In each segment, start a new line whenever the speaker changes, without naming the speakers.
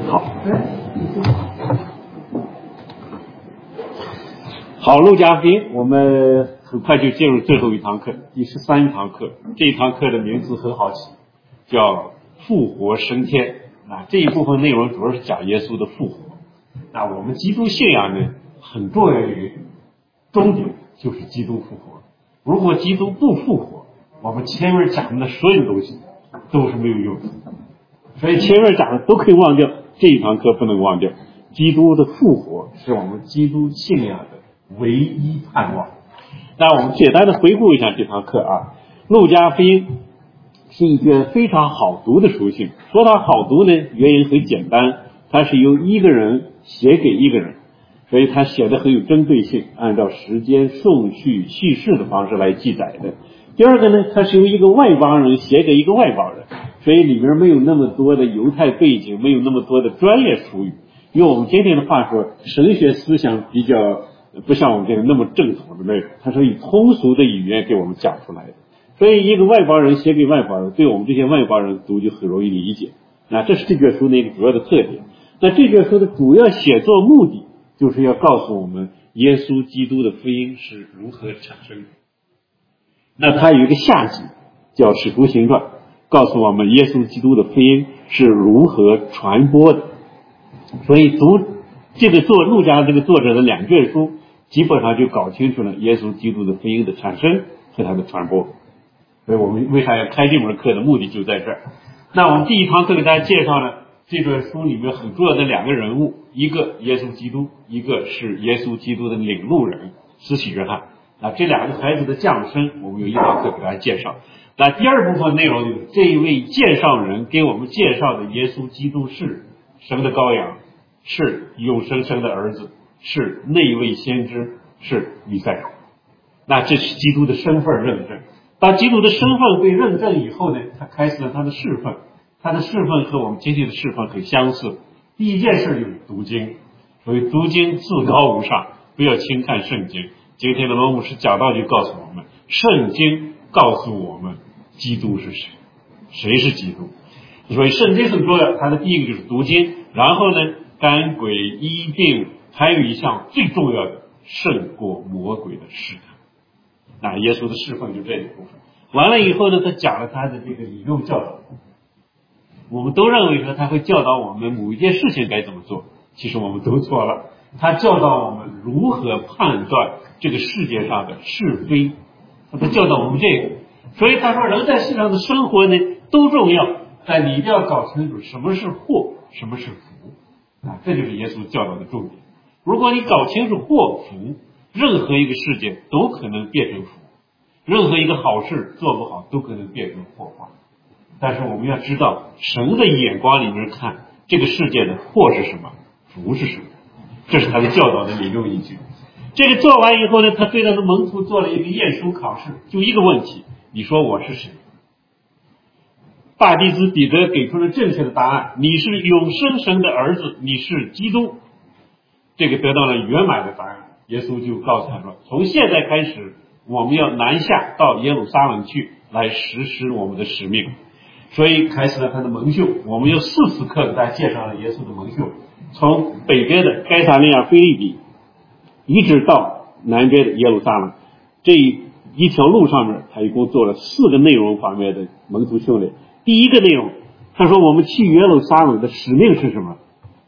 好，路加福音，我们很快就进入最后一堂课，第13堂课。这一堂课的名字很好起，叫复活升天。这一部分内容主要是讲耶稣的复活。我们基督信仰呢，很重要的一个终点就是基督复活。如果基督不复活，我们前面讲的所有东西都是没有用的。所以前面讲的都可以忘掉，这一堂课不能忘掉。基督的复活是我们基督信仰的唯一盼望。那我们简单的回顾一下这堂课啊。路加福音是一卷非常好读的书信。说它好读呢，原因很简单，它是由一个人写给一个人，所以他写的很有针对性，按照时间顺序叙事的方式来记载的。第二个呢，它是由一个外邦人写给一个外邦人，所以里面没有那么多的犹太背景，没有那么多的专业术语。用我们今天的话说，神学思想比较不像我们这个那么正统的内容，它是以通俗的语言给我们讲出来的。所以一个外邦人写给外邦人，对我们这些外邦人读就很容易理解。这是这卷书的一个主要的特点。这卷书的主要写作目的就是要告诉我们耶稣基督的福音是如何产生的。它有一个下集叫使徒行传，告诉我们耶稣基督的福音是如何传播的。所以读这个路加这个作者的2卷书，基本上就搞清楚了耶稣基督的福音的产生和它的传播。所以我们为啥要开这门课的目的就在这儿。我们第一堂课给大家介绍了这本书里面很重要的2个人物，一个耶稣基督，一个是耶稣基督的领路人施洗约翰。这2个孩子的降生，我们有一堂课给大家介绍。第二部分内容就是这一位介绍人给我们介绍的耶稣基督是神的羔羊，是永生神的儿子，是那位先知，是弥赛亚。这是基督的身份认证。当基督的身份被认证以后呢，他开始了他的侍奉。他的侍奉和我们今天的侍奉很相似。第一件事就是读经，所以读经至高无上，不要轻看圣经。今天的罗牧师讲道就告诉我们，圣经告诉我们基督是谁，谁是基督。所以圣经很重要，它的第一个就是读经，然后呢，赶鬼医病，还有一项最重要的，胜过魔鬼的试探。耶稣的侍奉就这一部分。完了以后呢，他讲了他的这个理论教导。我们都认为说他会教导我们某一件事情该怎么做，其实我们都错了。他教导我们如何判断这个世界上的是非，他教导我们这个。所以他说人在世上的生活呢都重要，但你一定要搞清楚什么是祸，什么是福。这就是耶稣教导的重点。如果你搞清楚祸福，任何一个事件都可能变成福，任何一个好事做不好都可能变成祸患。但是我们要知道，神的眼光里面看这个世界的祸是什么，福是什么，这是他的教导的理论依据。这个做完以后呢，他对他的门徒做了一个验书考试，就一个问题，你说我是谁？大弟子彼得给出了正确的答案，你是永生神的儿子，你是基督。这个得到了圆满的答案。耶稣就告诉他说，从现在开始我们要南下到耶路撒冷去，来实施我们的使命。所以开始了他的蒙秀。我们有4次课给大家介绍了耶稣的蒙秀，从北边的该撒利亚腓立比一直到南边的耶路撒冷，这一条路上面他一共做了4个内容方面的蒙徒训练。第一个内容，他说我们去耶路撒冷的使命是什么？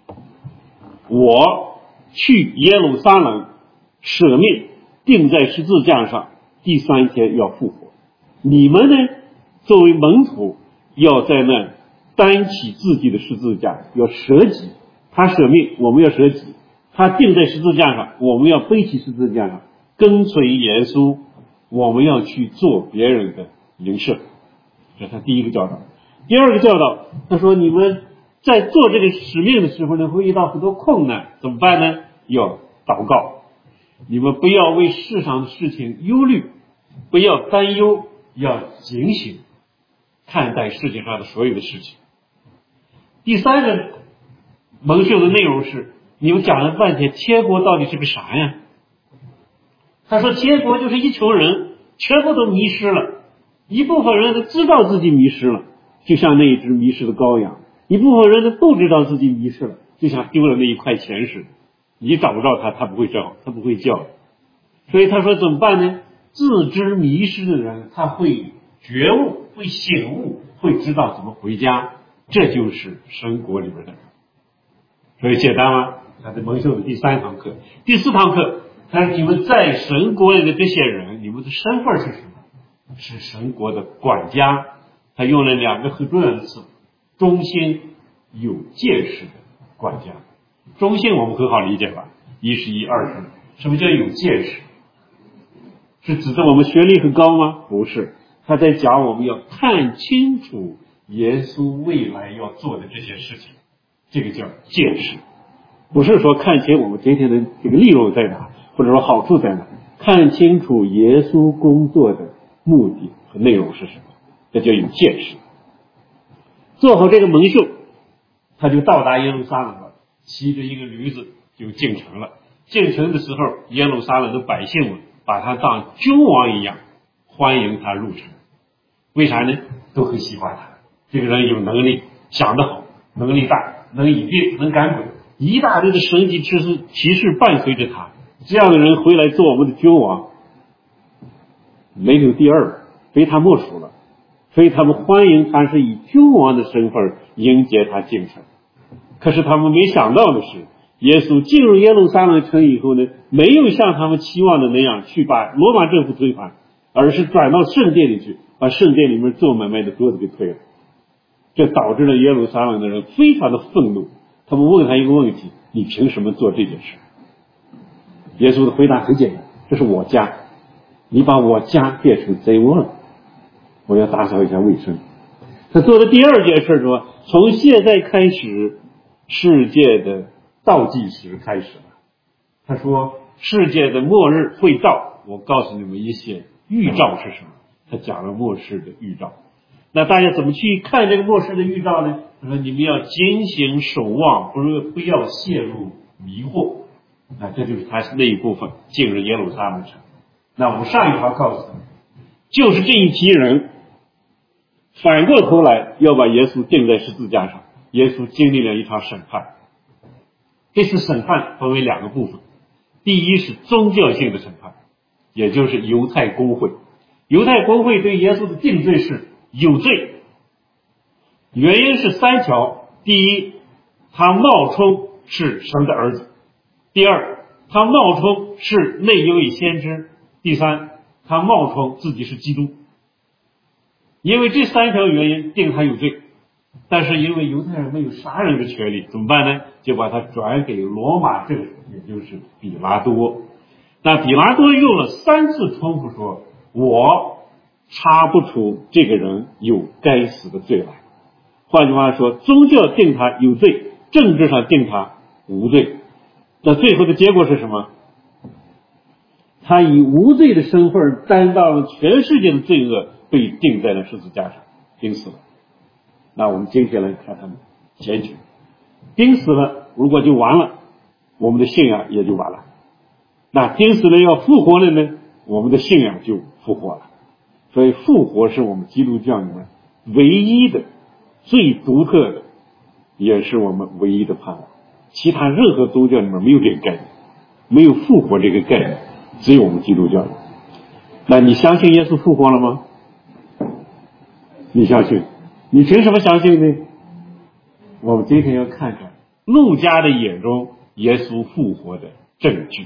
我去耶路撒冷舍命，钉在十字架上，第3天要复活。你们呢，作为门徒要在那担起自己的十字架，要舍己。他舍命，我们要舍己；他钉在十字架上，我们要背起十字架上，跟随耶稣。我们要去做别人的邻舍，这是他第一个教导。第二个教导，他说你们在做这个使命的时候呢，会遇到很多困难，怎么办呢？要祷告。你们不要为世上的事情忧虑，不要担忧，要警醒看待世界上的所有的事情。第3个蒙秀的内容是，你们讲了半天天国到底是个啥呀？他说天国就是一群人全部都迷失了，一部分人知道自己迷失了，就像那一只迷失的羔羊， 一部分人呢不知道自己迷失了，就像丢了那一块钱似的，你找不着他，他不会找，他不会叫。所以他说怎么办呢？自知迷失的人，他会觉悟，会醒悟，会知道怎么回家，这就是神国里边的人。所以简单吗？他在蒙秀的第3堂课。第4堂课，他说你们在神国里的这些人，你们的身份是什么？是神国的管家。他用了2个很重要的词：忠心、有见识的管家。忠心我们很好理解吧？1是1，2是2。什么叫有见识？是指的我们学历很高吗？不是，他在讲我们要看清楚耶稣未来要做的这些事情，这个叫见识。不是说看清我们今天的这个利润在哪，或者说好处在哪，看清楚耶稣工作的目的和内容是什么，这叫有见识。做好这个蒙秀，他就到达耶路撒冷了，骑着一个驴子就进城了。进城的时候，耶路撒冷的百姓们把他当君王一样欢迎他入城。为啥呢？都很喜欢他，这个人有能力，想得好，能力大，能引病，能赶鬼，一大堆的神迹奇事伴随着他。这样的人回来做我们的君王，没有第二，非他莫属了。所以他们欢迎他，是以君王的身份迎接他进城。可是他们没想到的是，耶稣进入耶路撒冷城以后呢，没有像他们期望的那样去把罗马政府推翻，而是转到圣殿里去，把圣殿里面做买卖的桌子给推了。这导致了耶路撒冷的人非常的愤怒。他们问他一个问题：你凭什么做这件事？耶稣的回答很简单：这是我家，你把我家变成贼窝了，我要打扫一下卫生。他做的第2件事说，从现在开始，世界的倒计时开始了。他说世界的末日会到，我告诉你们一些预兆是什么。他讲了末世的预兆。那大家怎么去看这个末世的预兆呢？他说你们要警醒守望，不要陷入迷惑。这就是他那一部分进入耶路撒冷城。那我们上一条告诉他们，就是这一批人反过头来要把耶稣钉在十字架上。耶稣经历了一场审判，这次审判分为2个部分。第一是宗教性的审判，也就是犹太公会。犹太公会对耶稣的定罪是有罪，原因是3条。第一，他冒充是神的儿子；第二，他冒充是内有以先知；第三，他冒充自己是基督。因为这3条原因定他有罪，但是因为犹太人没有杀人的权利，怎么办呢？就把他转给罗马政府，也就是比拉多。那比拉多用了3次重复说，我查不出这个人有该死的罪来。换句话说，宗教定他有罪，政治上定他无罪。那最后的结果是什么？他以无罪的身份担当了全世界的罪恶，被钉在了十字架上，钉死了。那我们今天来看他们结局，钉死了如果就完了，我们的信仰也就完了。那钉死了要复活了呢，我们的信仰就复活了。所以复活是我们基督教里面唯一的、最独特的，也是我们唯一的盼望。其他任何宗教里面没有这个概念，没有复活这个概念，只有我们基督教。那你相信耶稣复活了吗？你相信？你凭什么相信呢？我们今天要看看路加的眼中耶稣复活的证据。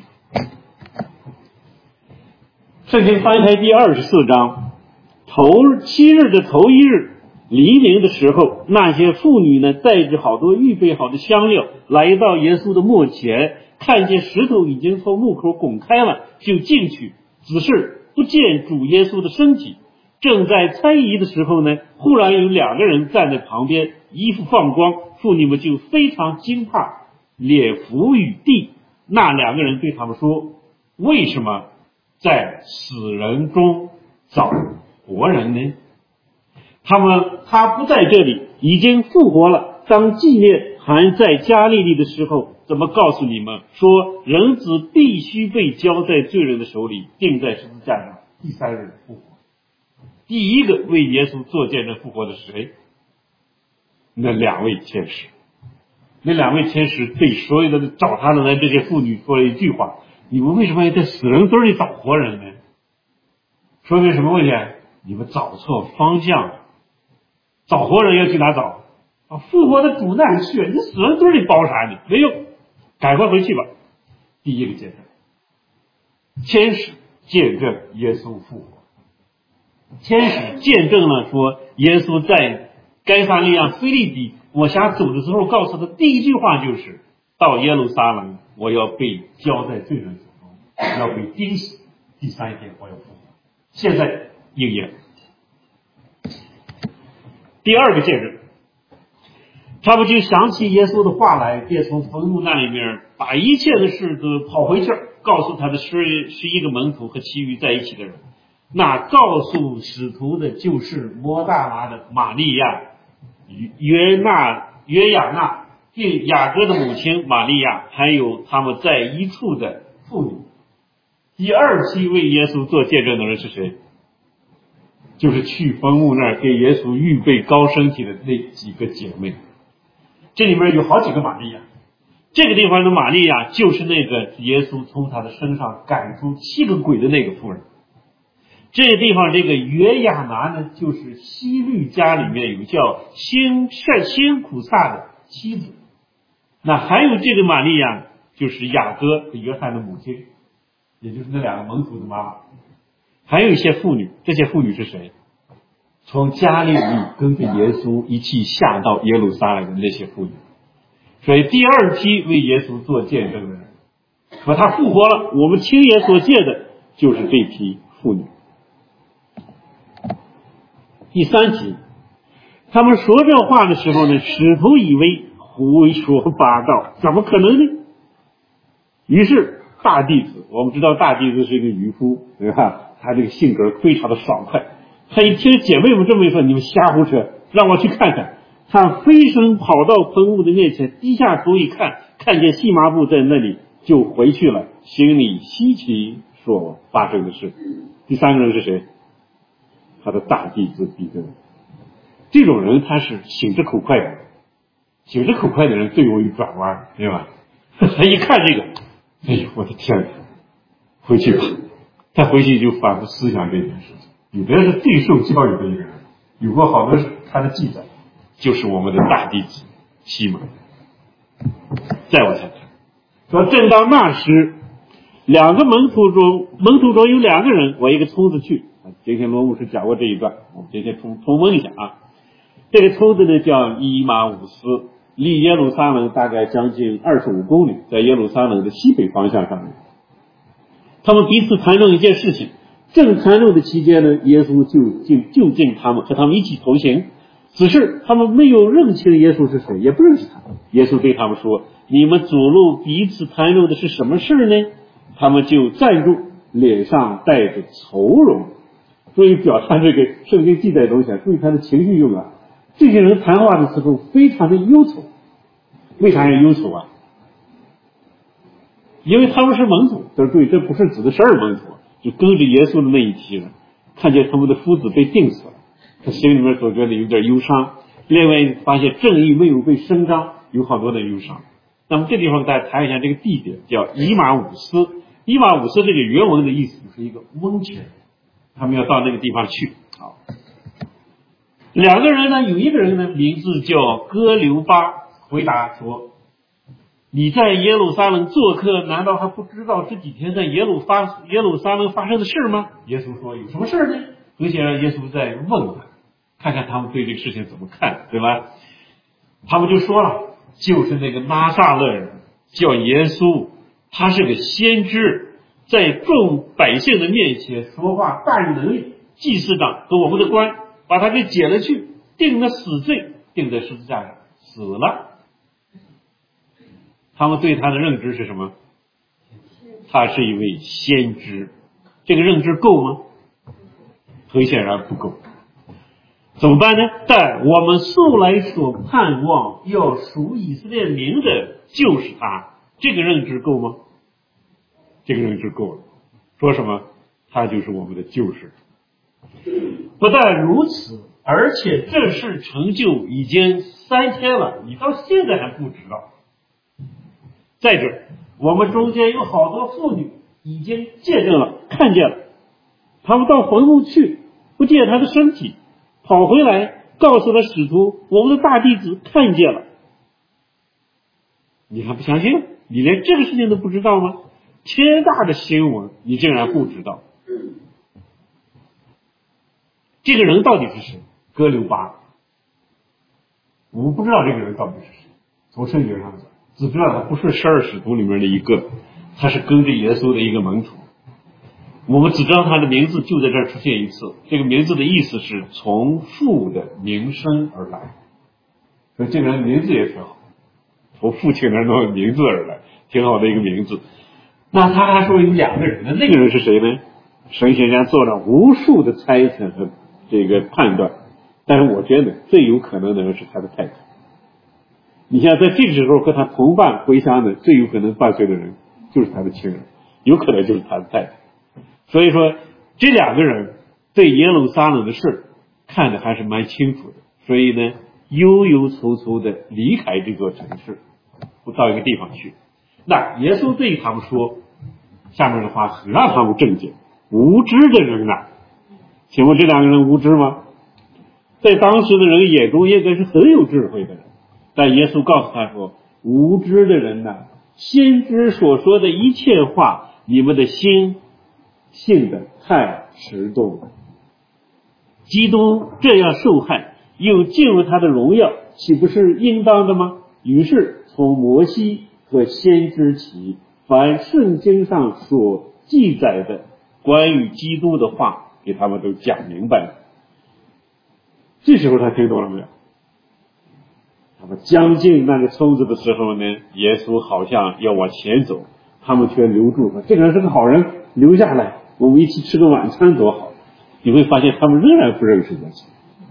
圣经翻开第24章，7日的头1日黎明的时候，那些妇女呢，带着好多预备好的香料，来到耶稣的墓前，看见石头已经从墓口拱开了，就进去，只是不见主耶稣的身体。正在猜疑的时候呢，忽然有2个人站在旁边，衣服放光，妇女们就非常惊怕，脸伏于地。那2个人对他们说，为什么在死人中找活人呢？他不在这里，已经复活了。当纪念还在加利利的时候，怎么告诉你们说人子必须被交在罪人的手里，钉在十字架上，第3日复活？第一个为耶稣做见证复活的是谁？ 那2位天使。那2位天使对所有的找他的这些妇女说了一句话：你们为什么要在死人堆里找活人呢？说明什么问题？你们找错方向了。找活人要去哪找？复活的主那里去，你死人堆里包啥呢？没用，赶快回去吧。第一个见证，天使见证耶稣复活。天使见证了说，耶稣在该撒利亚腓利比往下走的时候，告诉他第一句话就是：到耶路撒冷，我要被交在罪人手中，要被钉死，第3天我要复活。现在应验。第二个见证，他们就想起耶稣的话来，便从坟墓那里面把一切的事都跑回去，告诉他的11个门徒和其余在一起的人。那告诉使徒的就是摩大拉的玛利亚、约亚纳并雅各的母亲玛利亚，还有他们在一处的妇女。第二期为耶稣做见证的人是谁？就是去坟墓那儿给耶稣预备高身体的那几个姐妹。这里面有好几个玛利亚，这个地方的玛利亚就是那个耶稣从他的身上赶出7个鬼的那个妇人。这个地方这个约亚拿呢，就是希律家里面有叫辛苦撒的妻子。那还有这个玛利亚就是雅各和约翰的母亲，也就是那2个门徒的妈妈。还有一些妇女，这些妇女是谁？从加利利跟着耶稣一起下到耶路撒冷的那些妇女。所以第二批为耶稣做见证的人，说他复活了，我们亲眼所见的就是这批妇女。第3题，他们说这话的时候呢，使徒以为胡说八道，怎么可能呢？于是大弟子，我们知道大弟子是一个渔夫，对吧？他这个性格非常的爽快，他一听姐妹们这么一说，你们瞎胡扯，让我去看看。他飞身跑到坟墓的面前，低下头一看，看见细麻布在那里，就回去了，心里稀奇所发生的事。第3个人是谁？他的大弟子彼得。这种人他是行之口快的，行之口快的人最容易转弯，对吧？他一看这个，哎呦我的天哪，回去吧。他回去就反复思想这件事情。彼得是最受教育的一个人，有过好多他的记载，就是我们的大弟子西门。再往下看，说正到那时，2个门徒中有2个人，我一个冲着去。今天罗牧师讲过这一段，我们今天重温一下啊。这个冲着呢叫伊马伍斯，离耶路撒冷大概将近25公里，在耶路撒冷的西北方向上面。他们彼此谈论一件事情，正谈论的期间呢，耶稣就近他们，和他们一起同行。只是他们没有认清耶稣是谁，也不认识他。耶稣对他们说：你们走路彼此谈论的是什么事呢？他们就站住，脸上带着愁容。所以表达这个圣经记载的东西啊，注意他的情绪用啊。这些人谈话的时候非常的忧愁。为啥要忧愁啊？因为他们是门徒，对，这不是指的12门徒，就跟着耶稣的那一批人，看见他们的夫子被钉死了，他心里面总觉得有点忧伤。另外发现正义没有被伸张，有好多的忧伤。那么这地方大家谈一下这个地点，叫以马忤斯。以马忤斯这个原文的意思是一个温泉，他们要到那个地方去。好，2个人呢，有一个人呢名字叫哥留巴，回答说：你在耶路撒冷做客，难道还不知道这几天在耶路撒冷发生的事吗？耶稣说：有什么事呢？很显然耶稣在问他，看看他们对这个事情怎么看，对吧？他们就说了，就是那个拿撒勒人叫耶稣，他是个先知，在众百姓的面前说话大有能力，祭司长和我们的官把他给解了去，定了死罪，定在十字架上死了。他们对他的认知是什么？他是一位先知。这个认知够吗？很显然不够。怎么办呢？但我们素来所盼望要属以色列民的就是他，这个认知够吗？这个认知够了。说什么？他就是我们的救世。不但如此， 而且这事成就已经3天了，你到现在还不知道。再者，我们中间有好多妇女已经见证了，看见了，他们到坟墓去，不见他的身体，跑回来告诉了使徒，我们的大弟子看见了。你还不相信？你连这个事情都不知道吗？天大的新闻，你竟然不知道。这个人到底是谁？哥留巴。我们不知道这个人到底是谁，从圣经上讲，只知道他不是12使徒里面的一个，他是跟着耶稣的一个门徒。我们只知道他的名字就在这儿出现一次，这个名字的意思是从父的名声而来，所以这个人名字也挺好，从父亲那儿弄名字而来，挺好的一个名字。那他还说有2个人，那个人是谁呢？神学家做了无数的猜测和这个判断，但是我觉得最有可能的人是他的太太。你像在这个时候和他同伴回乡的最有可能伴随的人就是他的亲人，有可能就是他的太太。所以说这2个人对耶路撒冷的事看得还是蛮清楚的，所以呢悠悠蹙蹙的离开这座城市，不到一个地方去。那耶稣对他们说下面的话很让他们震惊，无知的人啊，请问这2个人无知吗？在当时的人眼中应该是很有智慧的人，但耶稣告诉他说，无知的人啊，先知所说的一切话，你们的心信得太迟钝了。基督这样受害，又进入他的荣耀，岂不是应当的吗？于是从摩西和先知起，凡圣经上所记载的关于基督的话，给他们都讲明白了。这时候他听懂了没有？他们将近那个村子的时候呢，耶稣好像要往前走，他们却留住，说这个人是个好人，留下来，我们一起吃个晚餐多好。你会发现他们仍然不认识耶稣。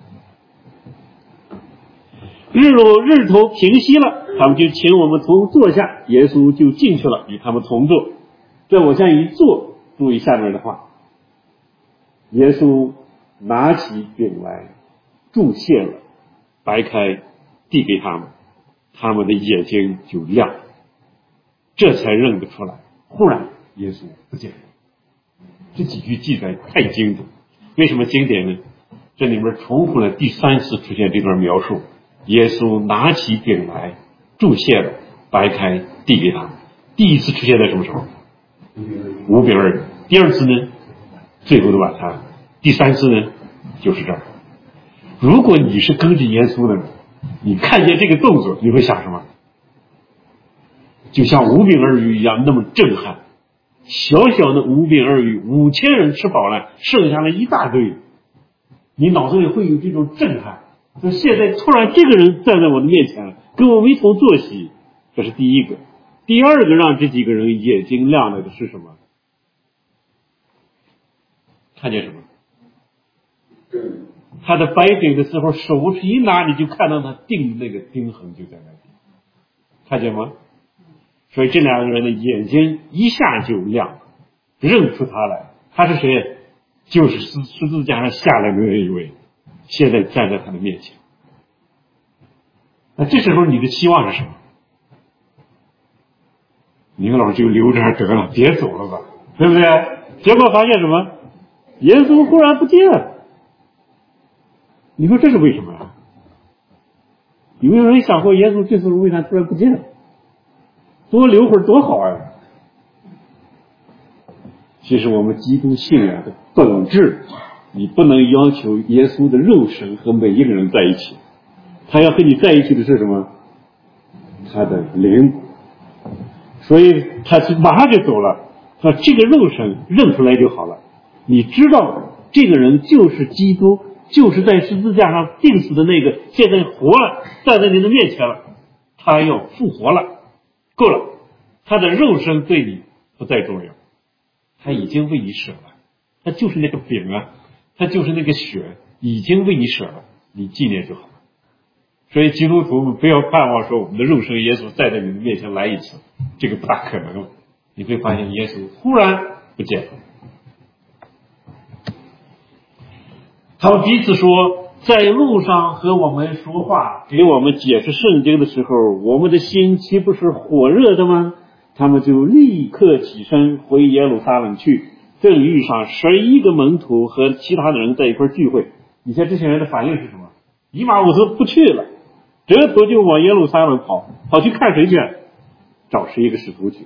日头平息了，他们就请我们同坐下，耶稣就进去了，与他们同坐。再往下一坐，注意下面的话，耶稣拿起饼来，祝谢了，掰开递给他们，他们的眼睛就亮了，这才认得出来。忽然耶稣不见了。这几句记载太经典，为什么经典呢？这里面重复了第3次出现这段描述。耶稣拿起饼来，祝谢了，掰开递给他们。第1次出现在什么时候？5饼2鱼。第2次呢？最后的晚餐。第3次呢？就是这儿。如果你是跟着耶稣的人，你看见这个动作，你会想什么？就像5饼2鱼一样，那么震撼。小小的5饼2鱼，5000人吃饱了，剩下了一大堆，你脑子里会有这种震撼。就现在突然这个人站在我的面前了，跟我们一同坐席，这是第1个。第2个让这几个人眼睛亮了的是什么？看见什么？他的掰饼的时候，手一拿，你就看到他钉那个钉痕就在那里，看见吗？所以这2个人的眼睛一下就亮了，认出他来。他是谁？就是十字架上下来的那一位，现在站在他的面前。那这时候你的期望是什么？你们老师就留这儿得了，别走了吧，对不对？结果发现什么？耶稣忽然不见了。你说这是为什么呀？有没有人想过耶稣这时候为啥突然不见了？多留会儿多好啊！其实我们基督信仰的本质，你不能要求耶稣的肉身和每一个人在一起，他要和你在一起的是什么？他的灵。所以他马上就走了，说这个肉身认出来就好了，你知道这个人就是基督，就是在十字架上钉死的那个，现在活了，站在你的面前了，他要复活了，够了，他的肉身对你不再重要，他已经为你舍了，他就是那个饼啊，他就是那个血，已经为你舍了，你纪念就好了。所以基督徒们不要盼望说我们的肉身耶稣再在你的面前来一次，这个不大可能了。你会发现耶稣忽然不见了。他们彼此说， 在路上和我们说话，给我们解释圣经的时候，我们的心岂不是火热的吗？他们就立刻起身回耶路撒冷去，正遇上11个门徒和其他的人在一块聚会。你看这些人的反应是什么？一马五斯不去了，这头就往耶路撒冷跑去看谁去？找11个使徒去，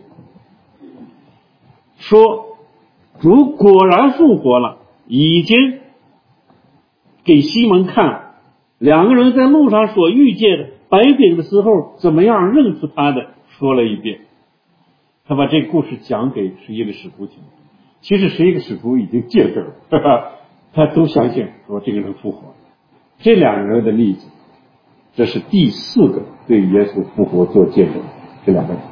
说主果然复活了，已经给西门看了。2个人在路上所遇见的白饼的时候，怎么样认出他的，说了一遍。他把这个故事讲给11个使徒听，其实11个使徒已经见证了，他都相信说这个人复活了。这2个人的例子，这是第4个对耶稣复活做见证，这2个人。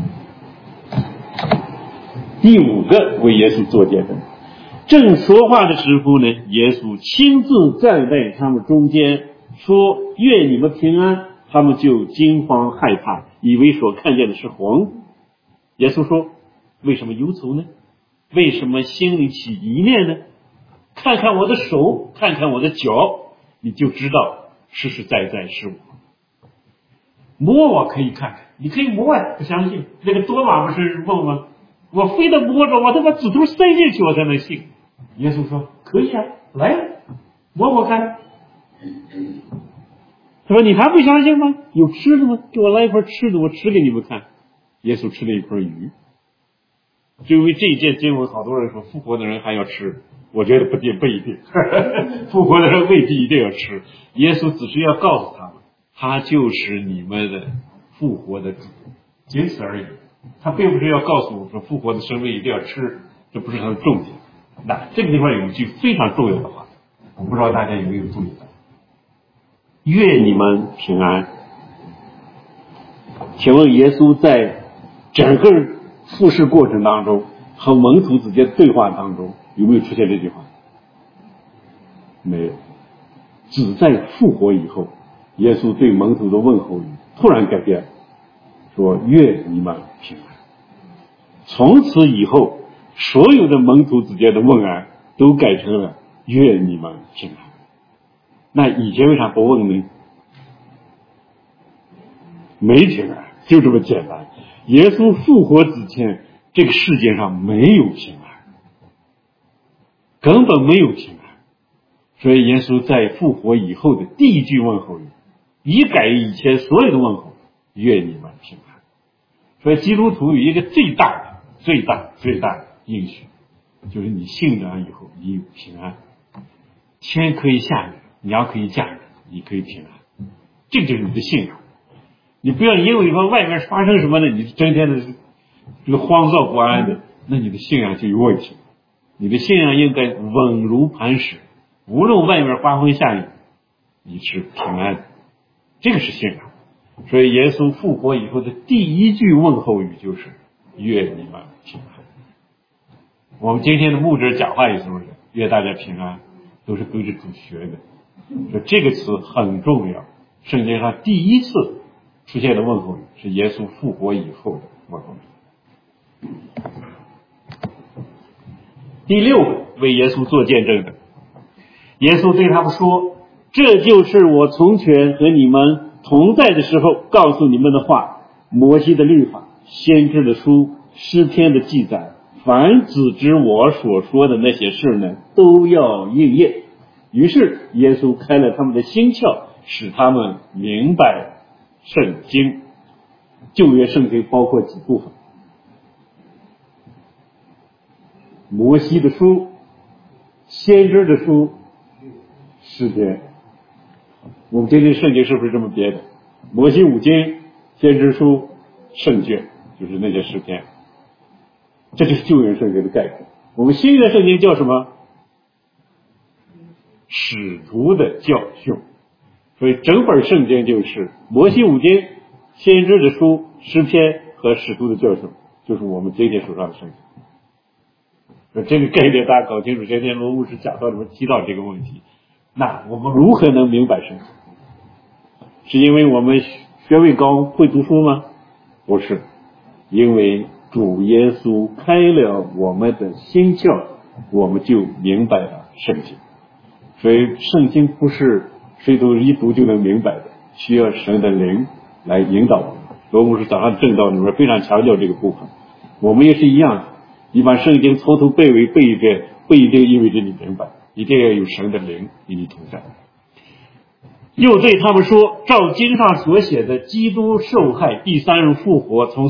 第5个为耶稣做见证，正说话的时候呢，耶稣亲自站在他们中间，说愿你们平安。他们就惊慌害怕，以为所看见的是魂。耶稣说，为什么忧愁呢？为什么心里起疑念呢？看看我的手，看看我的脚，你就知道实实在在是我。摸我可以看看，你可以摸呀，不相信。那个多马不是问吗？我非得摸着，我得把指头塞进去我才能信。耶稣说可以啊，来摸摸看。他说你还不相信吗？有吃的吗？给我来一块吃的，我吃给你们看。耶稣吃了一块鱼。就因为这一件经文，好多人说复活的人还要吃，我觉得不一定复活的人未必一定要吃。耶稣只是要告诉他们，他就是你们的复活的主，仅此而已。他并不是要告诉我说复活的生命一定要吃，这不是他的重点。那这个地方有一句非常重要的话，我不知道大家有没有注意到，愿你们平安。请问耶稣在整个复世过程当中和门徒之间对话当中有没有出现这句话？没有，只在复活以后，耶稣对门徒的问候语突然改变，说愿你们平安。从此以后，所有的门徒之间的问安都改成了愿你们平安。那以前为啥不问呢？没平安，就这么简单。耶稣复活之前，这个世界上没有平安，根本没有平安。所以耶稣在复活以后的第一句问候语，一改以前所有的问候，愿你们平安。所以基督徒有一个最大的应许，就是你信了以后，你有平安。天可以下雨，娘可以嫁人，你可以平安，这就是你的信仰。你不要因为说外面发生什么呢，你整天的这个慌躁不安的，那你的信仰就有问题。你的信仰应该稳如磐石，无论外面刮风下雨，你是平安的，这个是信仰。所以耶稣复活以后的第一句问候语就是愿你们平安。我们今天的牧者讲话也是不是愿大家平安，都是跟着主学的。所以这个词很重要，圣经上第一次出现的问候语是耶稣复活以后的问候语。第6个为耶稣做见证的，耶稣对他们说，这就是我从前和你们同在的时候告诉你们的话，摩西的律法，先知的书，诗篇的记载，凡指知我所说的那些事呢，都要应验。于是耶稣开了他们的心窍，使他们明白圣经。旧约圣经包括几部分？摩西的书，先知的书，诗篇。我们今天圣经是不是这么编的？摩西五经，先知书，圣卷，就是那些诗篇。这就是旧约圣经的概括。我们新约圣经叫什么？使徒的教训。所以整本圣经就是摩西五经、先知的书、诗篇和使徒的教训，就是我们今天手上的圣经。这个概念大家搞清楚，今天罗牧师讲到里面提到这个问题。那我们如何能明白圣经？是因为我们学位高会读书吗？不是，因为主耶稣开了我们的心窍，我们就明白了圣经。所以圣经不是谁都一读就能明白的，需要神的灵来引导我们。罗牧师早上正道里面非常强调这个部分，我们也是一样的。你把圣经从头背一遍，不一定意味着你明白，一定要有神的灵与你同在。又对他们说，照经上所写的，基督受害，第三日从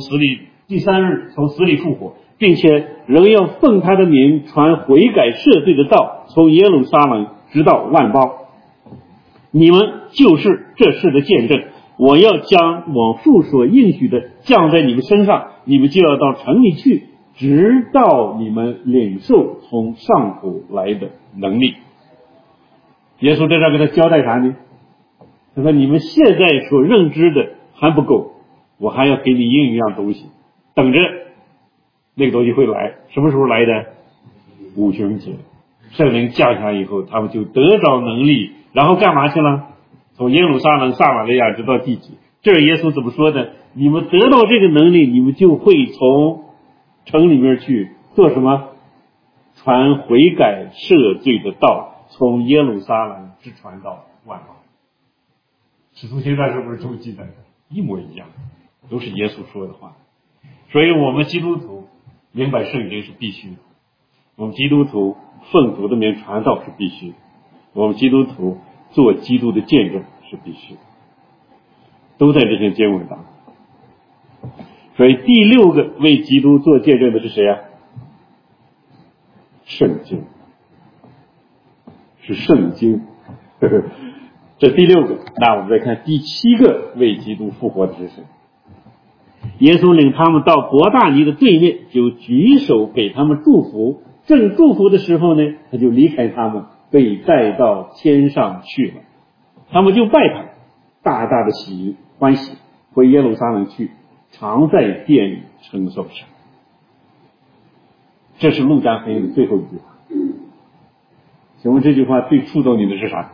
死里复活，并且仍要奉他的名传悔改赦罪的道，从耶路撒冷直到万邦。你们就是这事的见证。我要将我父所应许的降在你们身上，你们就要到城里去，直到你们领受从上头来的能力。耶稣在这儿给他交代啥呢？他说你们现在所认知的还不够，我还要给你另一样东西，等着那个东西会来。什么时候来的？五旬节，圣灵降下以后，他们就得着能力，然后干嘛去了？从耶路撒冷、撒玛利亚直到地极。这耶稣怎么说的？你们得到这个能力，你们就会从城里面去做什么？传悔改赦罪的道，从耶路撒冷直传到万邦。使徒行传是不是都记载的？一模一样，都是耶稣说的话。所以我们基督徒明白圣经是必须的，我们基督徒奉主的名传道是必须的，我们基督徒做基督的见证是必须的，都在这些经文当中。所以第六个为基督做见证的是谁啊？圣经，是圣经。这第六个。那我们再看第七个为基督复活的是谁？耶稣领他们到伯大尼的对面，就举手给他们祝福。正祝福的时候呢，他就离开他们，被带到天上去了。他们就拜他，大大的欢喜，回耶路撒冷去，常在殿里称颂神。这是路加福音的最后一句话。请问这句话最触动你的是啥？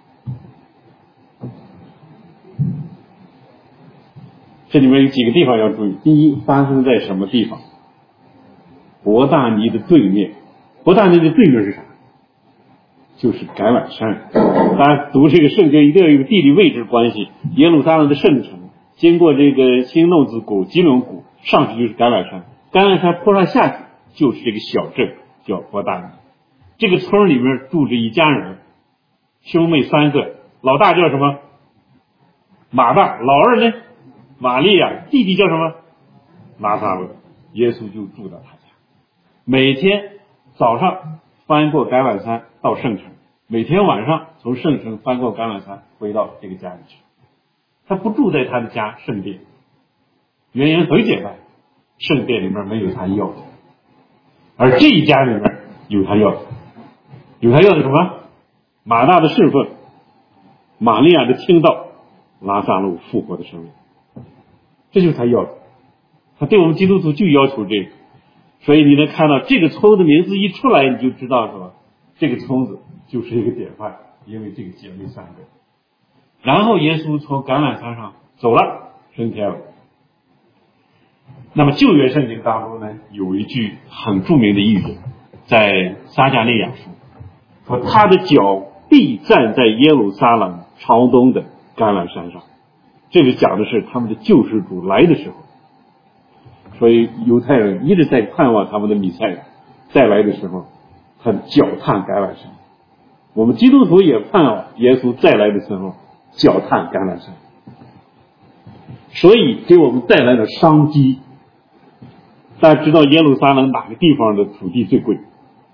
这里面有几个地方要注意。第一，发生在什么地方？伯大尼的对面。伯大尼的对面是啥？就是橄榄山。大家读这个圣经一定要有地理位置关系。耶路撒冷的圣城，经过这个新弄子谷、基伦谷，上去就是橄榄山。橄榄山坡上下去就是这个小镇，叫伯大尼。这个村里面住着一家人，兄妹三个，老大叫什么？马大，老二呢？玛利亚，弟弟叫什么？拉撒路。耶稣就住到他家，每天早上翻过橄榄山到圣城，每天晚上从圣城翻过橄榄山回到这个家里去。他不住在他的家圣殿，原因很简单，圣殿里面没有他要的，而这一家里面有他要的。有他要的什么？马大的侍奉，玛利亚的听道，拉撒路复活的生命，这就是他要的。他对我们基督徒就要求这个。所以你能看到这个村的名字一出来，你就知道说这个村子就是一个典范，因为这个姐妹三个。然后耶稣从橄榄山上走了，升天了。那么旧约圣经当中呢，有一句很著名的预言，在撒迦利亚说他的脚必站在耶路撒冷朝东的橄榄山上。这个讲的是他们的救世主来的时候，所以犹太人一直在盼望他们的弥赛亚再来的时候，他脚踏橄榄山。我们基督徒也盼望耶稣再来的时候脚踏橄榄山，所以给我们带来了商机。大家知道耶路撒冷哪个地方的土地最贵？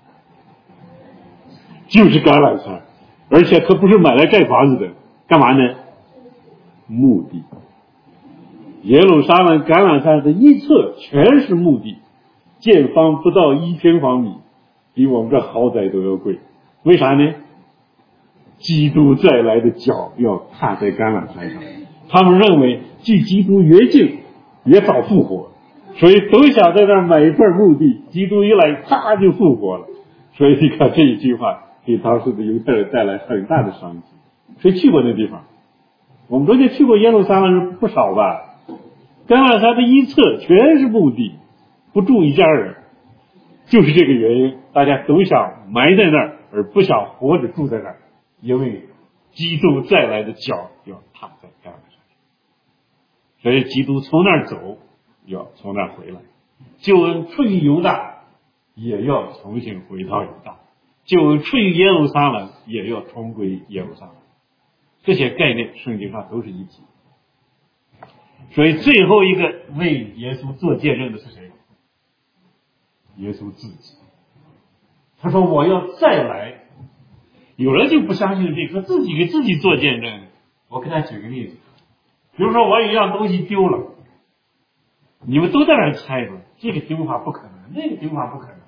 就是橄榄山，而且可不是买来盖房子的，干嘛呢？墓地。耶路撒冷橄榄山的一侧全是墓地，见方不到1平方米，比我们这豪宅都要贵。为啥呢？基督再来的脚要踏在橄榄山上，他们认为距基督越近越早复活，所以都想在那儿买一份墓地，基督一来啪就复活了。所以你看这一句话给当时的犹太人带来很大的商机。谁去过那地方？我们昨天去过耶路撒冷人不少吧？橄榄山的一侧全是墓地，不住一家人，就是这个原因，大家都想埋在那儿，而不想活着住在那儿，因为基督再来的脚要踏在橄榄山上，所以基督从那儿走，要从那儿回来。救恩出于犹大，也要重新回到犹大；救恩出于耶路撒冷，也要重归耶路撒冷。这些概念圣经上都是一体。所以最后一个为耶稣做见证的是谁？耶稣自己。他说我要再来。有人就不相信这个，自己给自己做见证。我给他举个例子，比如说我有一样东西丢了，你们都在那儿猜着，这个丢法不可能，那个丢法不可能，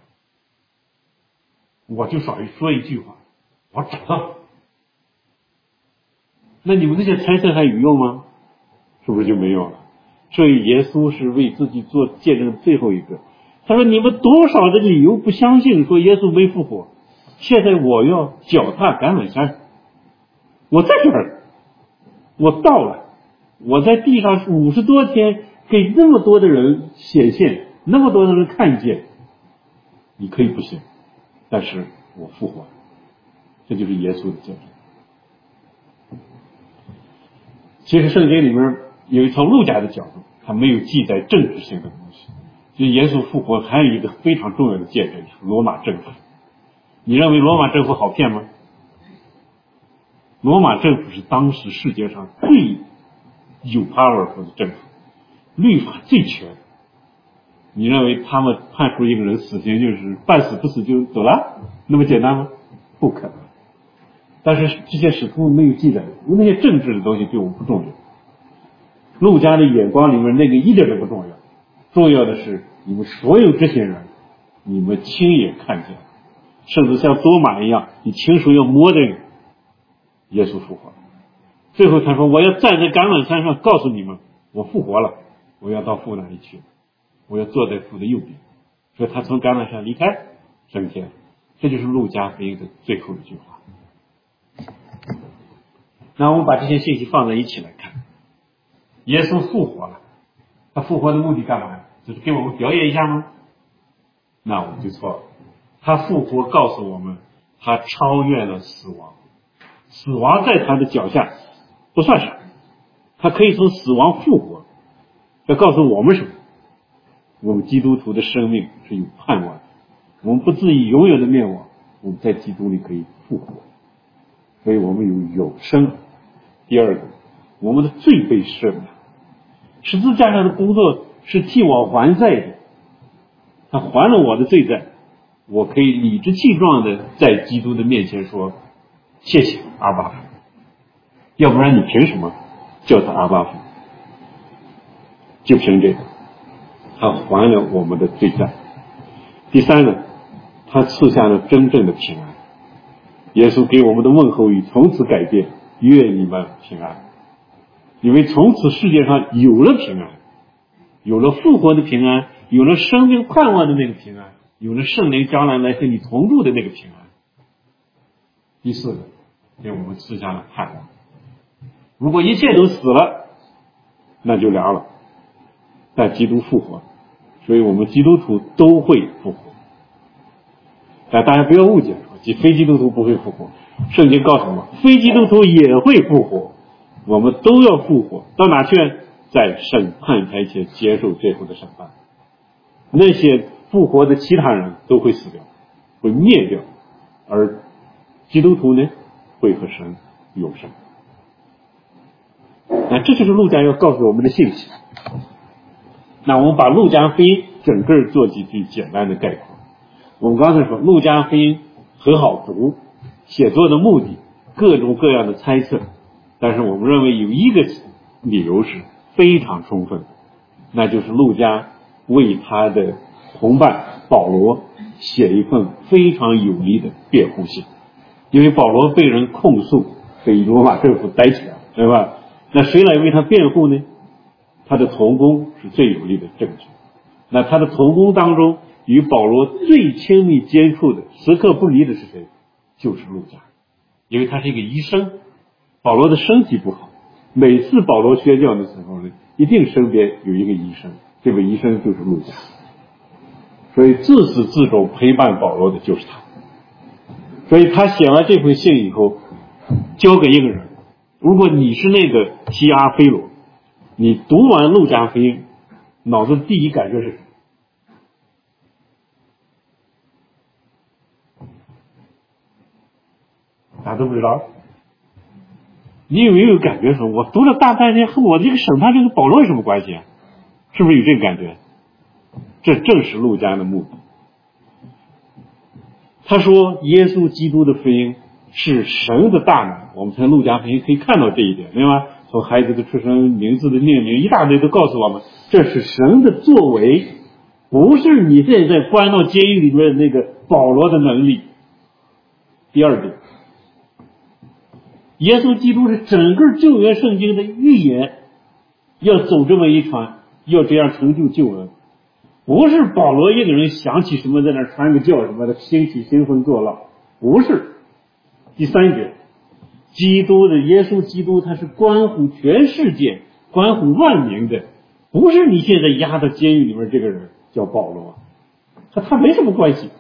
我就少说一句话，我找到了。那你们这些猜测还有用吗？是不是就没有了？所以耶稣是为自己做见证的最后一个。他说你们多少的理由不相信说耶稣没复活，现在我要脚踏橄榄山，我在这儿，我到了，我在地上50多天给那么多的人显现，那么多的人看见，你可以不信，但是我复活了。这就是耶稣的见证。其实圣经里面有一从路加的角度，他没有记载政治性的东西。就耶稣复活还有一个非常重要的见证，是罗马政府。你认为罗马政府好骗吗？罗马政府是当时世界上最有 powerful 的政府，律法最全。你认为他们判处一个人死刑就是半死不死就走了，那么简单吗？不可能。但是这些史书没有记载，因为那些政治的东西对我们不重要。路加的眼光里面那个一点都不重要，重要的是你们所有这些人，你们亲眼看见，甚至像多马一样，你亲手要摸的人，耶稣复活了。最后他说我要站在橄榄山上告诉你们，我复活了，我要到父那里去，我要坐在父的右边。所以他从橄榄山离开升天。这就是路加福音的最后一句话。那我们把这些信息放在一起来看，耶稣复活了，他复活的目的干嘛？就是给我们表演一下吗？那我们就错了。他复活告诉我们，他超越了死亡，死亡在他的脚下不算啥，他可以从死亡复活。要告诉我们什么？我们基督徒的生命是有盼望的，我们不至于永远的灭亡，我们在基督里可以复活，所以我们有永生。第二个，我们的罪被赦免，十字架上的工作是替我还债的，他还了我的罪债，我可以理直气壮的在基督的面前说谢谢阿爸父，要不然你凭什么叫他阿爸父？就凭这个，他还了我们的罪债。第三呢，他赐下了真正的平安。耶稣给我们的问候语从此改变，愿你们平安。因为从此世界上有了平安，有了复活的平安，有了生命盼望的那个平安，有了圣灵将来来和你同住的那个平安。第四个，给我们赐下了盼望。如果一切都死了，那就凉了。但基督复活，所以我们基督徒都会复活。但大家不要误解，非基督徒不会复活。圣经告诉我们，非基督徒也会复活，我们都要复活。到哪去？在审判台前接受最后的审判。那些复活的其他人都会死掉，会灭掉，而基督徒呢，会和神永生。那这就是路加要告诉我们的信息。那我们把路加福音整个做几句简单的概括。我们刚才说路加福音很好读，写作的目的各种各样的猜测，但是我们认为有一个理由是非常充分的，那就是路加为他的同伴保罗写一份非常有力的辩护信。因为保罗被人控诉，被罗马政府逮起来，对吧？那谁来为他辩护呢？他的同工是最有力的证据。那他的同工当中，与保罗最亲密接触的，时刻不离的是谁？就是路加。因为他是一个医生，保罗的身体不好，每次保罗宣教的时候呢，一定身边有一个医生，这个医生就是路加。所以自始至终陪伴保罗的就是他。所以他写完这封信以后， 交给一个人，如果你是那个提阿非罗，你读完路加福音，脑子第一感觉是什么？大家都不知道。你有没有感觉说，我读了大半天和我这个审判这个保罗有什么关系啊？是不是有这个感觉？这正是路加的目的。他说耶稣基督的福音是神的大能，我们从路加福音可以看到这一点，对吗？从孩子的出生、名字的命名，一大堆都告诉我们，这是神的作为，不是你现在关到监狱里面的那个保罗的能力。第二点，耶稣基督是整个旧约圣经的预言，要走这么一传，要这样成就救恩，不是保罗一个人想起什么在那儿传个教什么的，兴起兴风作浪，不是。第三点，基督的耶稣基督他是关乎全世界、关乎万民的，不是你现在压到监狱里面这个人叫保罗，他没什么关系。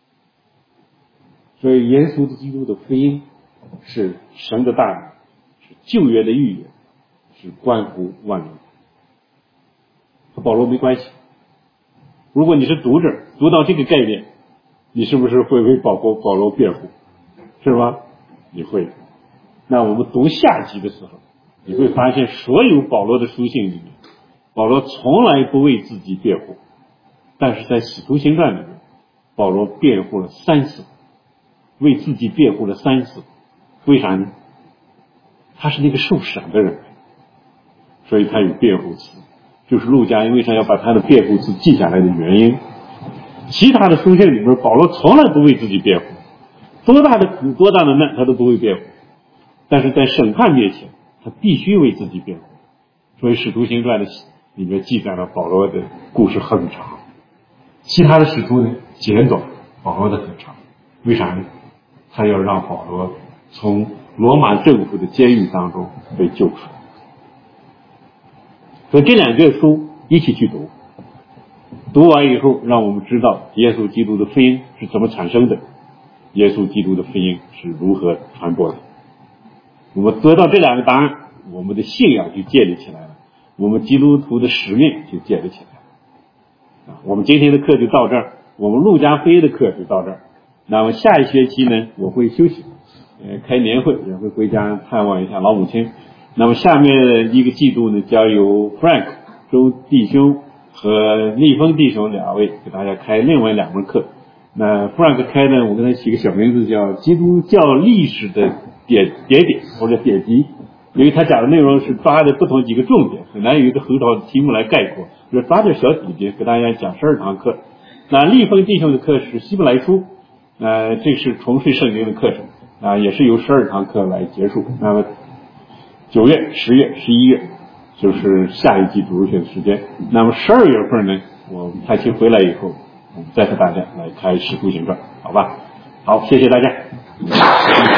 所以耶稣基督的福音是神的大能，是旧约的预言，是关乎万民，和保罗没关系。如果你是读者，读到这个概念，你是不是会为保罗辩护？是吧？你会。那我们读下集的时候，你会发现所有保罗的书信里面，保罗从来不为自己辩护，但是在使徒行传里面，保罗辩护了3次，为自己辩护了3次。为啥呢？他是那个受审的人，所以他有辩护词，就是路加为啥要把他的辩护词记下来的原因。其他的书信里面，保罗从来不为自己辩护，多大的苦多大的难他都不会辩护，但是在审判面前他必须为自己辩护。所以使徒行传的里面记载了保罗的故事很长，其他的使徒呢简短，保罗的很长。为啥呢？他要让保罗从罗马政府的监狱当中被救出来。所以这2卷书一起去读，读完以后让我们知道耶稣基督的福音是怎么产生的，耶稣基督的福音是如何传播的。我们得到这2个答案，我们的信仰就建立起来了，我们基督徒的使命就建立起来了。我们今天的课就到这儿，我们路加福音的课就到这儿。那么下一学期呢，我会休息，开年会，也会回家探望一下老母亲。那么下面一个季度呢，将由 Frank 周弟兄和逆风弟兄2位给大家开另外2门课。那 Frank 开呢，我给他起个小名字叫基督教历史的典或者典籍，因为他讲的内容是抓的不同几个重点，很难有一个很好的题目来概括，就是抓点小底节给大家讲12堂课。那逆风弟兄的课是希伯来书，这是重睡圣经的课程也是由12堂课来结束。那么9月、10月、11月就是下一季读儒学的时间。那么12月份呢，我们太清回来以后，我们再和大家来开使徒行传，好吧？好，谢谢大家。